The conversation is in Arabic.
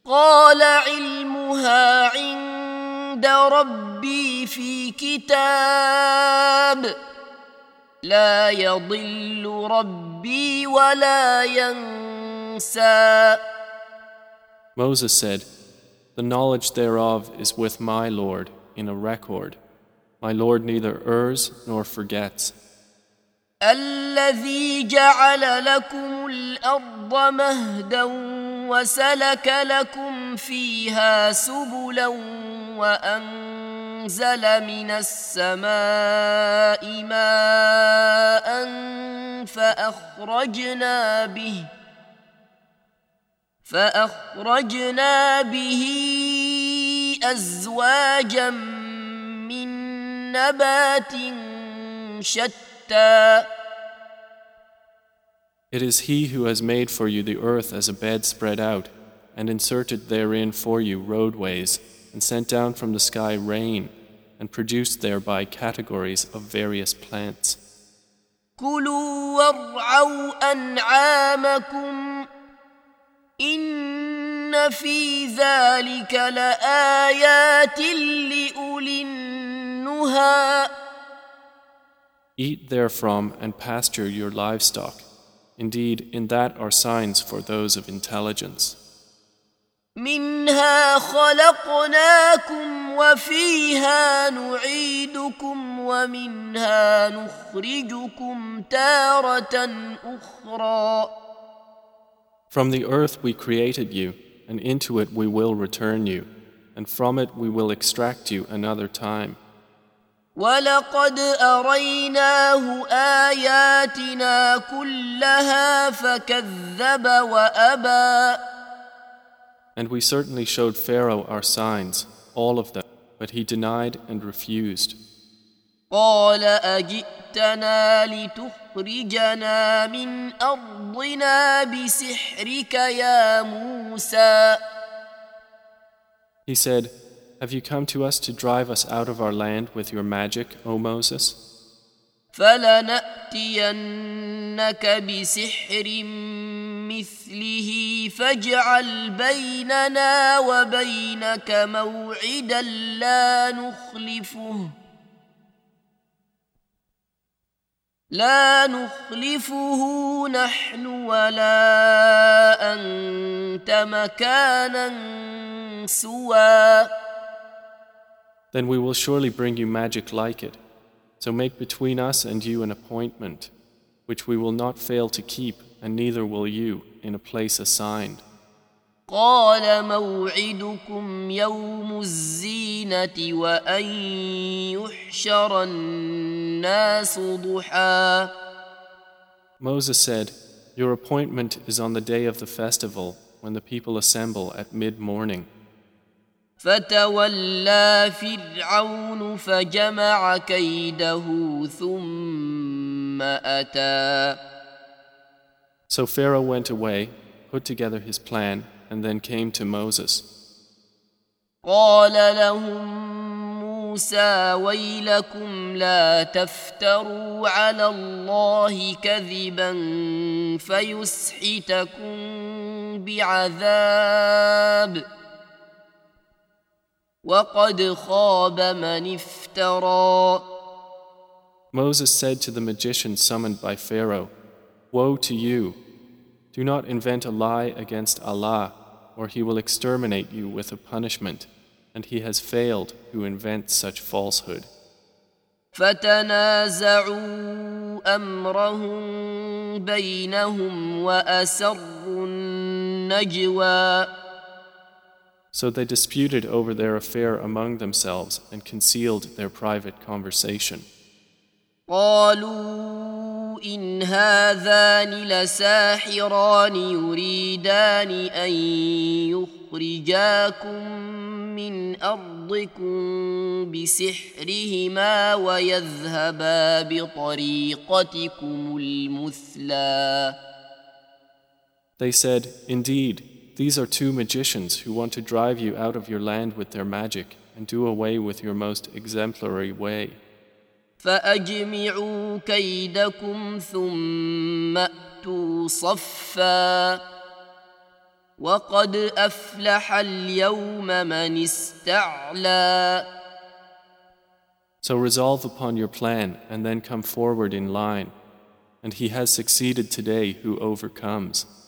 قال علمها عند ربي في كتاب لا يضل ربي ولا ينسى. Moses said, "The knowledge thereof is with my Lord in a record. My Lord neither errs nor forgets." الذي جعل لكم الأرض مهدا وسلك لكم فيها سبلا وأنزل من السماء ماء فأخرجنا به أزواجا من نبات شتى. It is He who has made for you the earth as a bed spread out, and inserted therein for you roadways, and sent down from the sky rain, and produced thereby categories of various plants. كلوا وارعوا أنعامكم إن في ذلك لآيات لأولي النهى. Eat therefrom and pasture your livestock. Indeed, in that are signs for those of intelligence. منها خلقناكم وفيها نعيدكم ومنها نخرجكم تارة أخرى. From the earth we created you, and into it we will return you, and from it we will extract you another time. ولقد أريناه آياتنا كلها فكذب وأبى. And we certainly showed Pharaoh our signs, all of them, but he denied and refused. قال أجئتنا لتخرجنا من أرضنا بسحرك يا موسى. He said, "Have you come to us to drive us out of our land with your magic, O Moses? فلنأتينك بسحر مثله فاجعل بيننا وبينك موعدا لا نخلفه نحن ولا أنت مكانا سوى. Then we will surely bring you magic like it. So make between us and you an appointment, which we will not fail to keep, and neither will you, in a place assigned." قال موعدكم يوم الزينة وأن يحشر الناس ضحى. Moses said, "Your appointment is on the day of the festival, when the people assemble at mid-morning." فتولى فرعون فجمع كيده ثم أتى. So Pharaoh went away, put together his plan, and then came to Moses. قال لهم موسى ويلكم لا تفتروا على الله كذبا فيسحتكم بعذاب وقد خاب من افترى. Moses said to the magician summoned by Pharaoh, "Woe to you! Do not invent a lie against Allah, or He will exterminate you with a punishment, and he has failed who invents such falsehood." فتنازعوا أمرهم بينهم وأسروا النجوى. So they disputed over their affair among themselves and concealed their private conversation. قالوا إن هذان لساحران يريدان أن يخرجاكم من أرضكم بسحرهما ويذهبا بطريقتكم المثلى. They said, "Indeed, these are two magicians who want to drive you out of your land with their magic and do away with your most exemplary way. فأجمعوا كيدكم ثم أتوا صفا وقد أفلح اليوم من استعلى. So resolve upon your plan and then come forward in line, and he has succeeded today who overcomes.